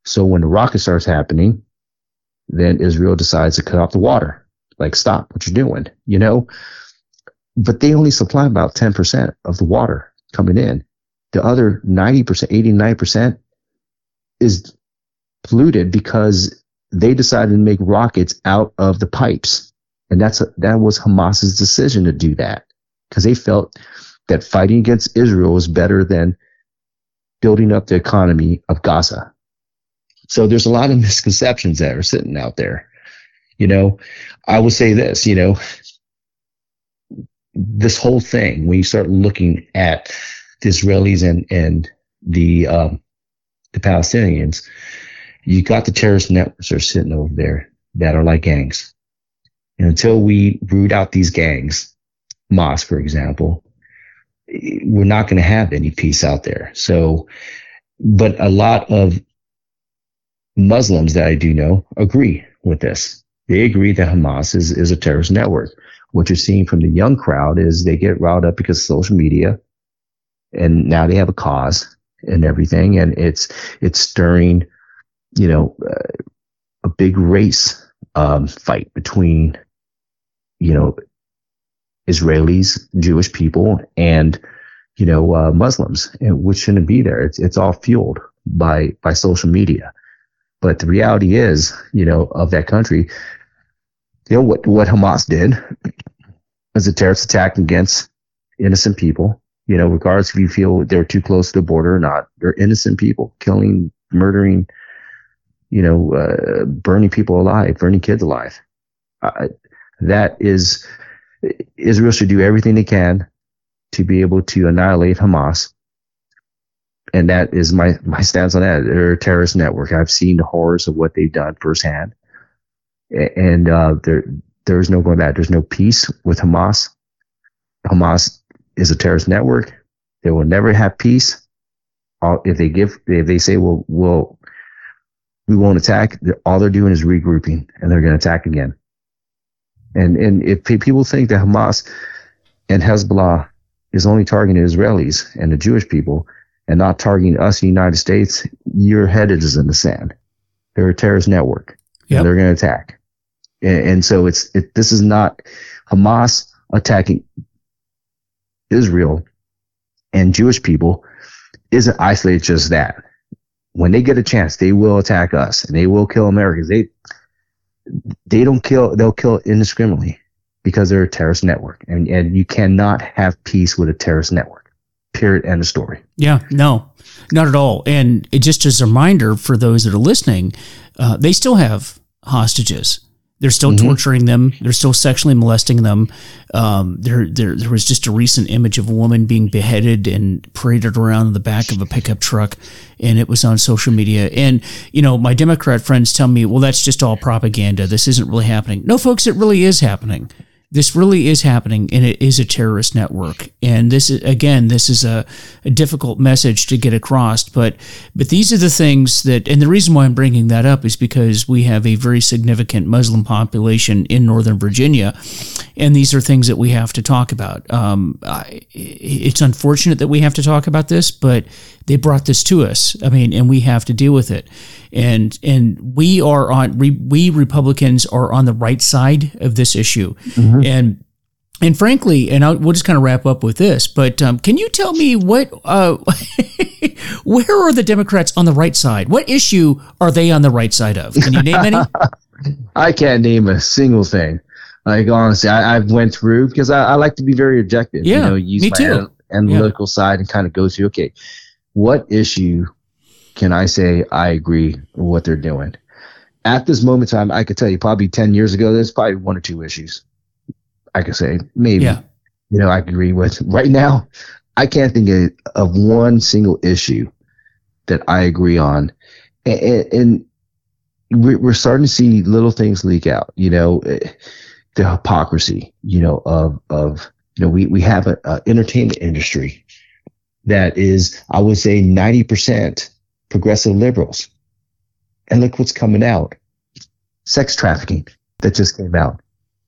So when the rocket starts happening, then Israel decides to cut off the water. Like, stop what you're doing, But they only supply about 10% of the water coming in. The other 90%, 89% is polluted because they decided to make rockets out of the pipes. And that was Hamas's decision to do that, because they felt that fighting against Israel was better than building up the economy of Gaza. So there's a lot of misconceptions that are sitting out there. I would say this, this whole thing, when you start looking at the Israelis and the Palestinians, you got the terrorist networks that are sitting over there that are like gangs. And until we root out these gangs, Hamas, for example, we're not going to have any peace out there. So, but a lot of Muslims that I do know agree with this. They agree that Hamas is a terrorist network. What you're seeing from the young crowd is they get riled up because of social media, and now they have a cause and everything, and it's stirring, a big race fight between, Israelis, Jewish people, and Muslims, and which shouldn't be there. It's all fueled by social media. But the reality is, of that country, what Hamas did was a terrorist attack against innocent people. Regardless if you feel they're too close to the border or not, they're innocent people, killing, murdering, burning people alive, burning kids alive. That is, Israel should do everything they can to be able to annihilate Hamas. And that is my stance on that. They're a terrorist network. I've seen the horrors of what they've done firsthand. And there's no going back. There's no peace with Hamas. Hamas is a terrorist network. They will never have peace. If they say, well, we won't attack, all they're doing is regrouping, and they're going to attack again. And if people think that Hamas and Hezbollah is only targeting Israelis and the Jewish people and not targeting us in the United States, your head is in the sand. They're a terrorist network. Yep. And they're going to attack. And so this is not Hamas attacking Israel and Jewish people isn't isolated just that. When they get a chance, they will attack us and they will kill Americans. They'll kill indiscriminately because they're a terrorist network. And you cannot have peace with a terrorist network. Period. End of story. Yeah, no, not at all. And it just as a reminder for those that are listening, they still have hostages. They're still torturing them. They're still sexually molesting them. There was just a recent image of a woman being beheaded and paraded around in the back of a pickup truck, and it was on social media. And, my Democrat friends tell me, well, that's just all propaganda. This isn't really happening. No, folks, it really is happening. This really is happening, and it is a terrorist network. And this is a difficult message to get across. But these are the things that, and the reason why I'm bringing that up is because we have a very significant Muslim population in Northern Virginia, and these are things that we have to talk about. It's unfortunate that we have to talk about this, but they brought this to us. And we have to deal with it. And we Republicans are on the right side of this issue. Mm-hmm. And frankly, we'll just kind of wrap up with this, but can you tell me where are the Democrats on the right side? What issue are they on the right side of? Can you name any? I can't name a single thing. Like, honestly, I've went through, because I like to be very objective. Yeah, use me my too. Analytical side and kind of go through, okay, what issue can I say I agree with what they're doing? At this moment in time, I could tell you probably 10 years ago, there's probably one or two issues I could say maybe, I could agree with. Right now, I can't think of one single issue that I agree on. And we're starting to see little things leak out, the hypocrisy, of we have an entertainment industry that is, I would say, 90% progressive liberals. And look what's coming out. Sex trafficking that just came out.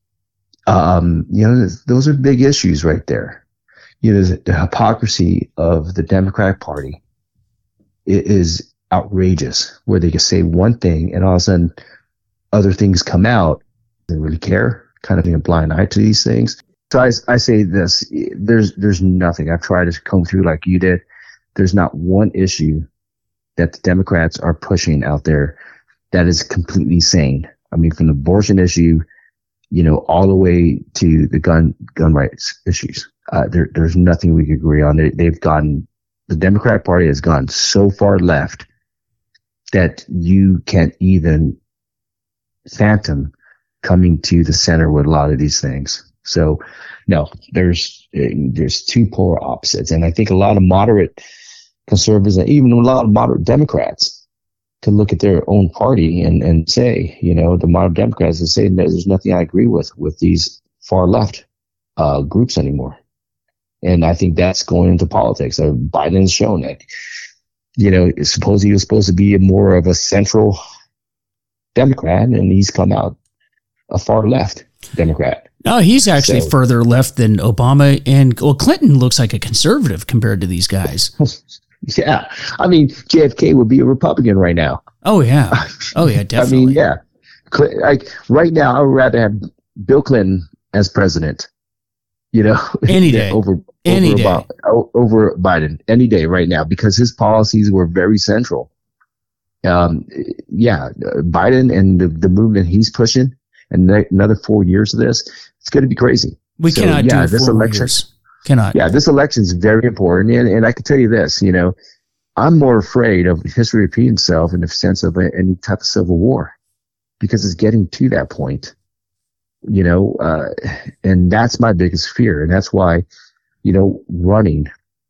Those are big issues right there. The hypocrisy of the Democratic Party is outrageous, where they can say one thing and all of a sudden other things come out. They really care, kind of being a blind eye to these things. So I say this, there's nothing. I've tried to comb through like you did. There's not one issue that the Democrats are pushing out there that is completely sane. I mean, from the abortion issue, all the way to the gun rights issues. There's nothing we could agree on. The Democratic Party has gone so far left that you can't even fathom coming to the center with a lot of these things. So no, there's two polar opposites. And I think a lot of moderate conservatives and even a lot of moderate Democrats can look at their own party and say, the moderate Democrats and say, no, there's nothing I agree with these far left groups anymore. And I think that's going into politics. Biden has shown that, supposedly he was supposed to be more of a central Democrat, and he's come out a far left Democrat. No, he's actually further left than Obama, and Clinton looks like a conservative compared to these guys. Yeah. I mean, JFK would be a Republican right now. Oh, yeah. Oh, yeah, definitely. I mean, yeah. Right now, I would rather have Bill Clinton as president, any day. over Biden, any day right now, because his policies were very central. Biden and the movement he's pushing, and another 4 years of this, it's going to be crazy. We cannot do this 4 years. Cannot. Yeah, this election is very important. And I can tell you this, I'm more afraid of history repeating itself in the sense of any type of civil war, because it's getting to that point, and that's my biggest fear. And that's why, running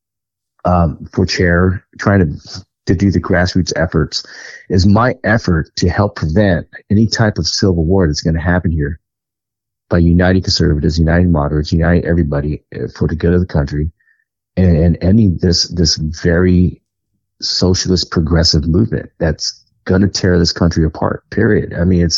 for chair, trying to do the grassroots efforts is my effort to help prevent any type of civil war that's going to happen here by uniting conservatives, uniting moderates, uniting everybody for the good of the country, and ending this very socialist progressive movement that's going to tear this country apart, period. I mean,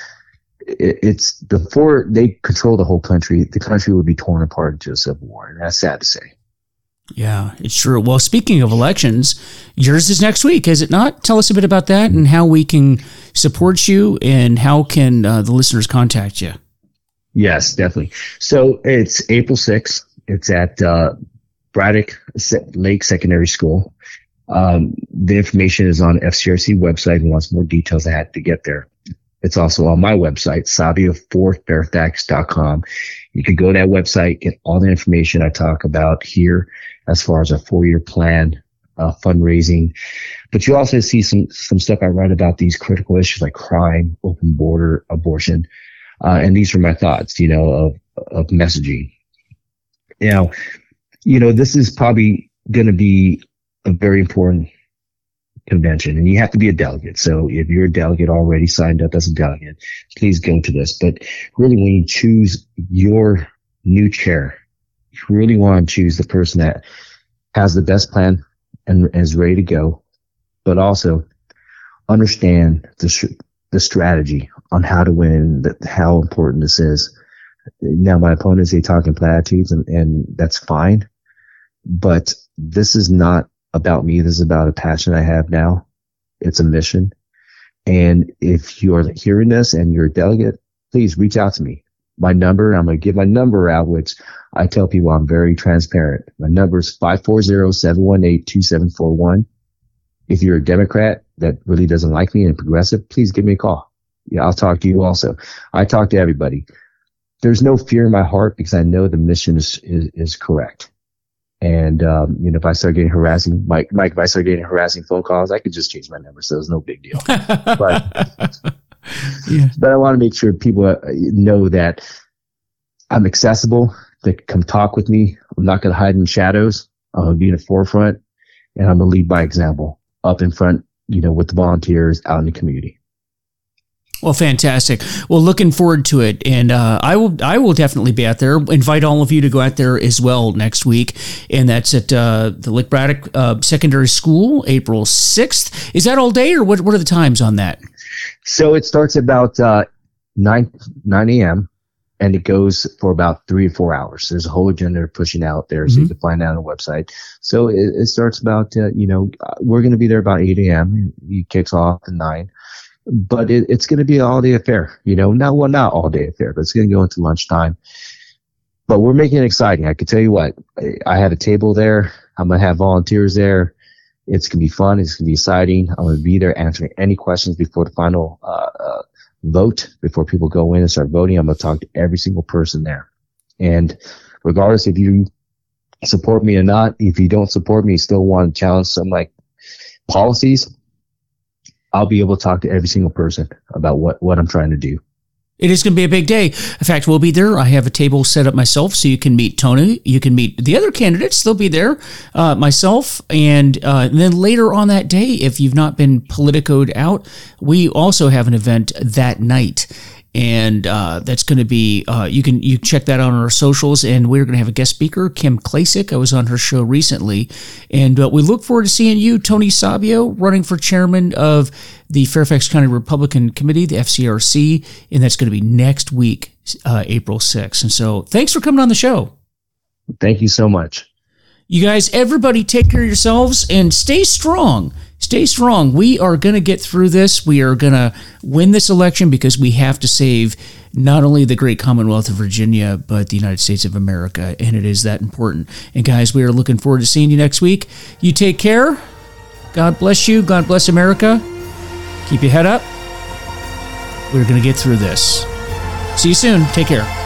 it's before they control the whole country, the country would be torn apart into a civil war, and that's sad to say. Yeah, it's true. Well, speaking of elections, yours is next week, is it not? Tell us a bit about that and how we can support you, and how can the listeners contact you. Yes, definitely. So it's April 6th. It's at Braddock Lake Secondary School. The information is on FCRC website, and wants more details. I had to get there. It's also on my website, savio4fairfax.com. You can go to that website, get all the information I talk about here as far as a 4-year plan, fundraising. But you also see some stuff I write about these critical issues like crime, open border, abortion. And these are my thoughts, of messaging. Now, this is probably going to be a very important convention, and you have to be a delegate. So if you're a delegate already signed up as a delegate, please go to this. But really, when you choose your new chair, you really want to choose the person that has the best plan and is ready to go, but also understand the strategy on how to win, how important this is. Now, my opponents, they talk in platitudes, and that's fine. But this is not about me. This is about a passion I have now. It's a mission. And if you're hearing this and you're a delegate, please reach out to me. My number, I'm going to give my number out, which I tell people I'm very transparent. My number is 540-718-2741. If you're a Democrat that really doesn't like me and progressive, please give me a call. Yeah, I'll talk to you also. I talk to everybody. There's no fear in my heart because I know the mission is correct. And, if I start getting harassing, Mike, if I start getting harassing phone calls, I could just change my number. So it's no big deal. But I want to make sure people know that I'm accessible. They can come talk with me. I'm not going to hide in shadows. I'm going to be in the forefront, and I'm going to lead by example up in front, with the volunteers out in the community. Well, fantastic. Well, looking forward to it. And I will definitely be out there. Invite all of you to go out there as well next week. And that's at the Lake Braddock Secondary School, April 6th. Is that all day, or what are the times on that? So it starts about 9 a.m. and it goes for about 3 to 4 hours. There's a whole agenda pushing out there, so you can find out on the website. So it starts about, we're going to be there about 8 a.m. It kicks off at 9. But it's going to be an all-day affair, not all-day affair, but it's going to go into lunchtime. But we're making it exciting. I can tell you what, I have a table there. I'm going to have volunteers there. It's going to be fun. It's going to be exciting. I'm going to be there answering any questions before the final vote, before people go in and start voting. I'm going to talk to every single person there. And regardless if you support me or not, if you don't support me, you still want to challenge some like policies, I'll be able to talk to every single person about what I'm trying to do. It is going to be a big day. In fact, we'll be there. I have a table set up myself, so you can meet Tony. You can meet the other candidates. They'll be there, myself. And then later on that day, if you've not been politicoed out, we also have an event that night. And that's going to be, you can check that out on our socials. And we're going to have a guest speaker, Kim Klacik. I was on her show recently. And we look forward to seeing you, Tony Sabio, running for chairman of the Fairfax County Republican Committee, the FCRC. And that's going to be next week, April 6th. And so thanks for coming on the show. Thank you so much. You guys, everybody take care of yourselves and stay strong. Stay strong. We are going to get through this. We are going to win this election because we have to save not only the great Commonwealth of Virginia, but the United States of America. And it is that important. And guys, we are looking forward to seeing you next week. You take care. God bless you. God bless America. Keep your head up. We're going to get through this. See you soon. Take care.